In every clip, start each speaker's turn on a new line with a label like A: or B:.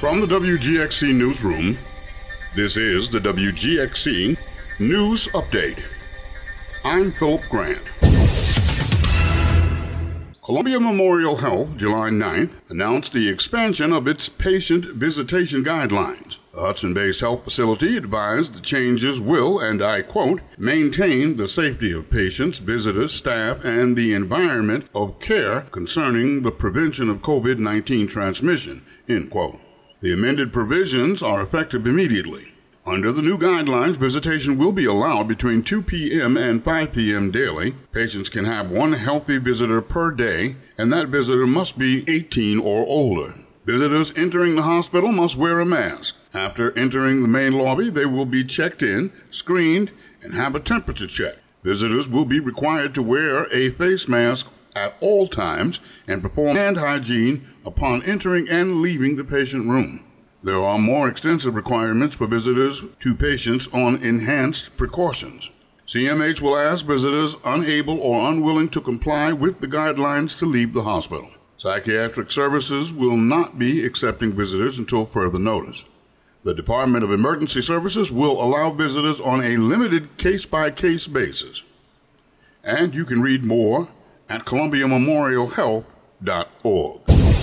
A: From the WGXC Newsroom, this is the WGXC News Update. I'm Philip Grant. Columbia Memorial Health, July 9th, announced the expansion of its patient visitation guidelines. The Hudson-based health facility advised the changes will, and I quote, maintain the safety of patients, visitors, staff, and the environment of care concerning the prevention of COVID-19 transmission, end quote. The amended provisions are effective immediately. Under the new guidelines, visitation will be allowed between 2 p.m. and 5 p.m. daily. Patients can have one healthy visitor per day, and that visitor must be 18 or older. Visitors entering the hospital must wear a mask. After entering the main lobby, they will be checked in, screened, and have a temperature check. Visitors will be required to wear a face mask at all times and perform hand hygiene upon entering and leaving the patient room. There are more extensive requirements for visitors to patients on enhanced precautions. CMH will ask visitors unable or unwilling to comply with the guidelines to leave the hospital. Psychiatric services will not be accepting visitors until further notice. The Department of Emergency Services will allow visitors on a limited case-by-case basis. And you can read more at columbiamemorialhealth.org.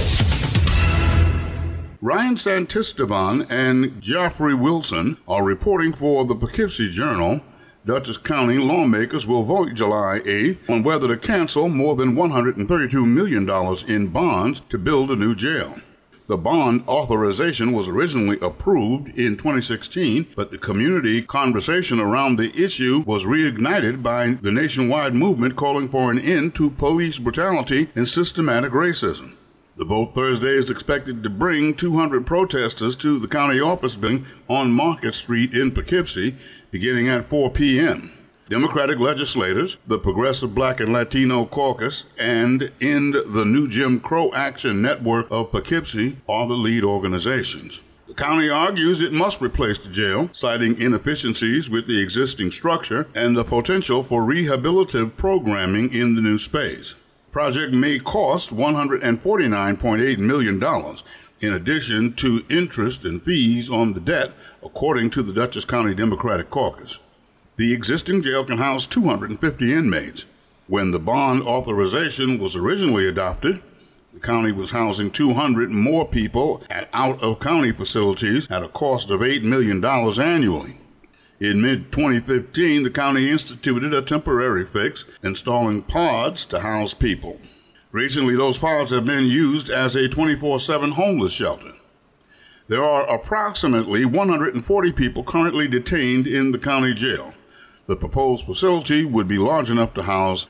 A: Ryan Santisteban and Geoffrey Wilson are reporting for the Poughkeepsie Journal. Dutchess County lawmakers will vote July 8th on whether to cancel more than $132 million in bonds to build a new jail. The bond authorization was originally approved in 2016, but the community conversation around the issue was reignited by the nationwide movement calling for an end to police brutality and systematic racism. The vote Thursday is expected to bring 200 protesters to the county office building on Market Street in Poughkeepsie, beginning at 4 p.m. Democratic legislators, the Progressive Black and Latino Caucus, and End the New Jim Crow Action Network of Poughkeepsie are the lead organizations. The county argues it must replace the jail, citing inefficiencies with the existing structure and the potential for rehabilitative programming in the new space. The project may cost $149.8 million, in addition to interest and fees on the debt, according to the Dutchess County Democratic Caucus. The existing jail can house 250 inmates. When the bond authorization was originally adopted, the county was housing 200 more people at out-of-county facilities at a cost of $8 million annually. In mid-2015, the county instituted a temporary fix, installing pods to house people. Recently, those pods have been used as a 24/7 homeless shelter. There are approximately 140 people currently detained in the county jail. The proposed facility would be large enough to house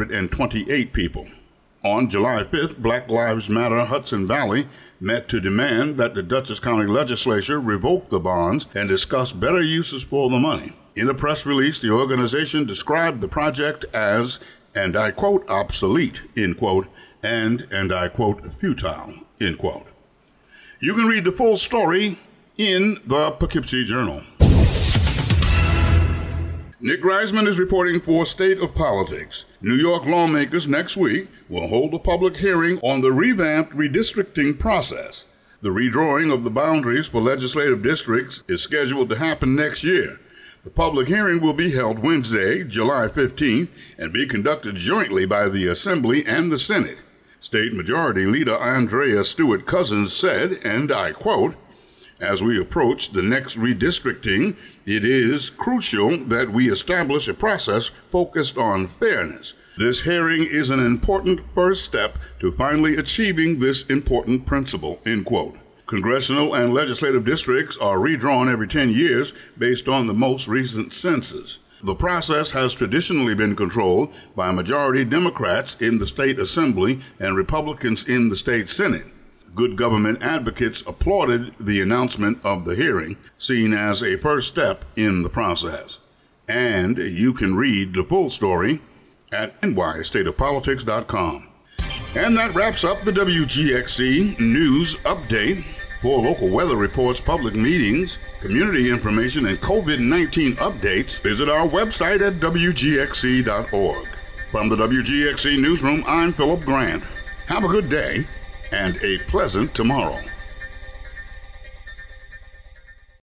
A: 328 people. On July 5th, Black Lives Matter Hudson Valley met to demand that the Dutchess County Legislature revoke the bonds and discuss better uses for the money. In a press release, the organization described the project as, and I quote, obsolete, end quote, and I quote, futile, end quote. You can read the full story in the Poughkeepsie Journal. Nick Reisman is reporting for State of Politics. New York lawmakers next week will hold a public hearing on the revamped redistricting process. The redrawing of the boundaries for legislative districts is scheduled to happen next year. The public hearing will be held Wednesday, July 15th, and be conducted jointly by the Assembly and the Senate. State Majority Leader Andrea Stewart Cousins said, and I quote, as we approach the next redistricting, it is crucial that we establish a process focused on fairness. This hearing is an important first step to finally achieving this important principle, end quote. Congressional and legislative districts are redrawn every 10 years based on the most recent census. The process has traditionally been controlled by majority Democrats in the state assembly and Republicans in the state senate. Good government advocates applauded the announcement of the hearing, seen as a first step in the process. And you can read the full story at nystateofpolitics.com. And that wraps up the WGXC News Update. For local weather reports, public meetings, community information, and COVID-19 updates, visit our website at wgxc.org. From the WGXC Newsroom, I'm Philip Grant. Have a good day and a pleasant tomorrow.